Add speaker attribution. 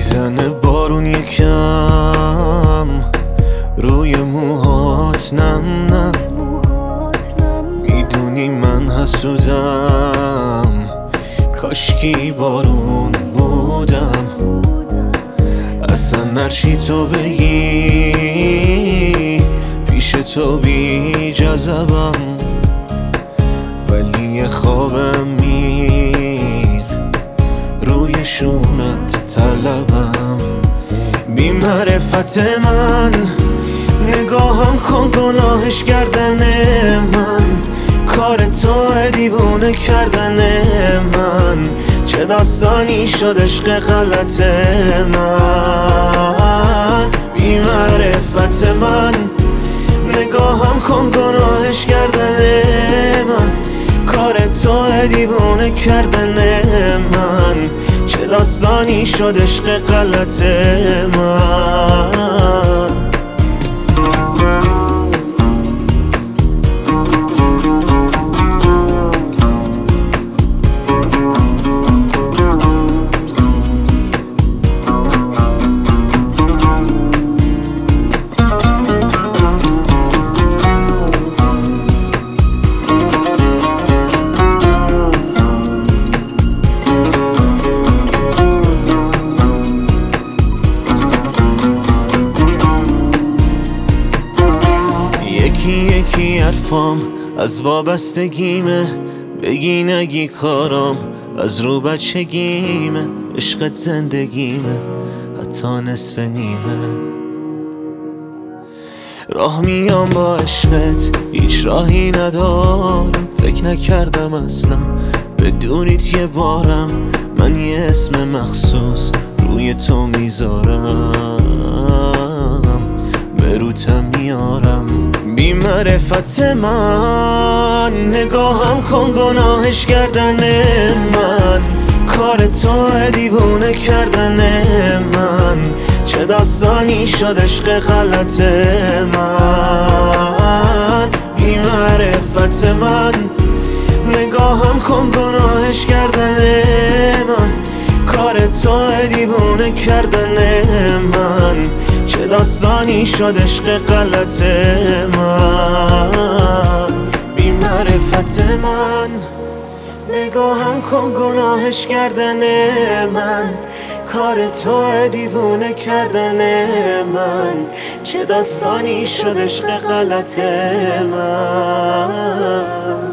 Speaker 1: میزنه بارون یکم روی موهات، نم نم میدونی من حسودم، کاشکی بارون بودم. اصلا هرچی تو بگی پیش تو بی جذبم، ولی یه خوابم میر روی شونت طلبم. بی معرفت من نگاهم کن، گناهش کردن من، کار تو دیوونه کردن من. چه داستانی شد عشق غلط من؟ بی معرفت من نگاهم کن، گناهش کردن من، کار تو دیوونه کردن من. چه داستانی شد عشق غلط من؟ یکی حرفام از وابستگیمه، بگی نگی کارام از رو بچگیمه. عشقت زندگیمه حتی نصف نیمه. راه میام با عشقت هیچ راهی ندارم، فکر نکردم اصلا بدونیت یه بارم من یه اسم مخصوص روی تو میذارم، به روتم میارم. بی معرفت من نگاهم کن، گناهش کردن من، کار تو دیوونه کردن من. چه داستانی شد عشق غلط من؟ بی معرفت من نگاهم کن، گناهش کردن من، کار تو دیوونه کردن من. چه داستانی شد عشق غلط من؟ بی معرفت من نگاهم کن، گناهش کردن من، کار تو دیوونه کردن من. چه داستانی شد عشق غلط من؟